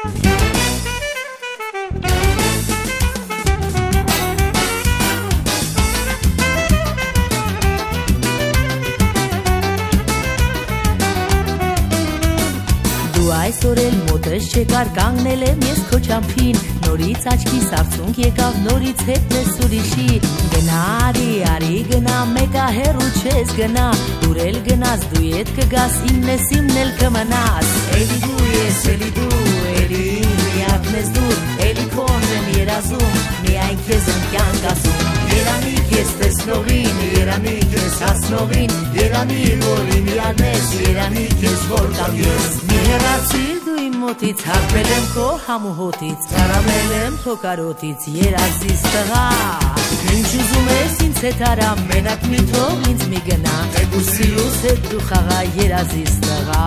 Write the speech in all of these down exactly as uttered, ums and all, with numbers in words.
Այսօր էլ մոտս չեկար կանգնել եմ ես քո ճամփին նորից աչքիս արցունք եկավ նորից հետս ուրիշի գնա արի արի գնա մեկա հեռու չես գնա դուր էլ գնաս դու ետ կգաս իմն ես իմն էլ կմնաս էլի դու ես էլի դու էլի միակն ես դու էլի քոն եմ երազում միայն քեզ եմ կյանք ասում երանի քեզ տեսնողին երանի քեզ հասնողին երանի որ իմ յարնես երանի քեզ որ կամ ես մի հեռացիր դու իմ մոտից հապել եմ քո համուհոտից ծարամել եմ քո կարոտից երազիս տղա ինչ ուզում ես ինձ հետ արա մենակ մի թող ինձ մի գնա դու սիրուս հետ դու խաղա երազիս տղա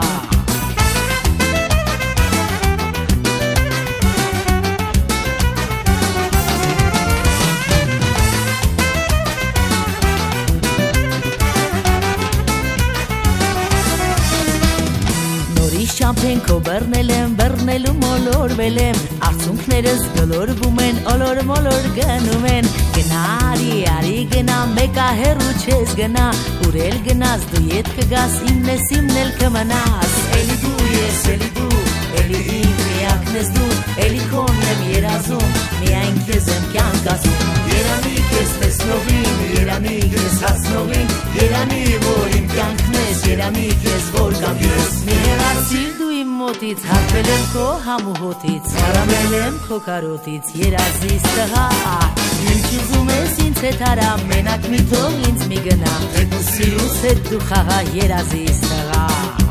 Շամփեն քո բռնել եմ, բռնելու մոլորվել եմ Արցունքներս գլորվում են, օլոր մոլոր գնում են Գնա արի, արի գնա, մեկա հեռու չես գնա Ուր էլ գնաս, դու ետ կգաս, իմն ես իմն էլ կմնաս Էլի դու ես, էլի դու, էլի իմ միակն ես դու Էլի քոն եմ երազում, միայն քեզ եմ կյանք ասում Երանի քեզ տեսնողին, երանի քեզ հասնողին Երանի որ իմ կյանքն ես, երանի քեզ որ կամ ես Մի հեռացիր դու իմ մոտից, հապել եմ քո համուհոտից Ծարամել եմ քո կարոտից, երազիս տղա Ինչ ուզում ես ինձ հետ արա, մենակ մի թող ինձ մի գնա Դու սիրուս հետ դու խաղա երազիս տղա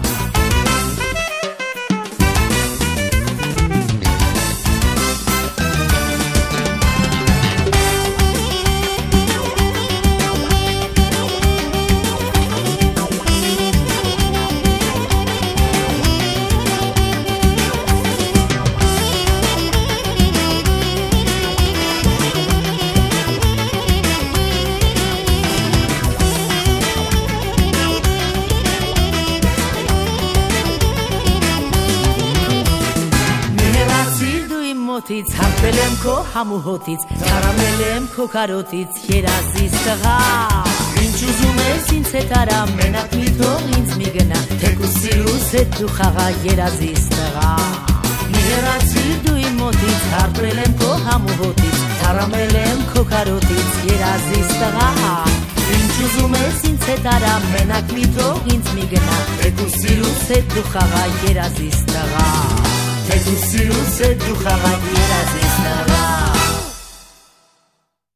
մոտից հապել եմ քո համուհոտից ծարամել եմ քո կարոտից երազիս տղա Ինչ ուզում ես ինձ հետ արա մենակ մի թող ինձ մի գնա թեկուզ սիրուս հետ դու խաղա երազիս տղա Մի հեռացիր դու իմ մոտից հապել եմ քո համուհոտից ծարամել եմ քո կարոտից երազիս տղա Ինչ ուզում ես ինձ հետ արա մենակ մի թող ինձ մի գնա թեկուզ սիրուս հետ դու խաղա երազիս տղա Դու սիրուս հետ դու խաղա երազիս տղա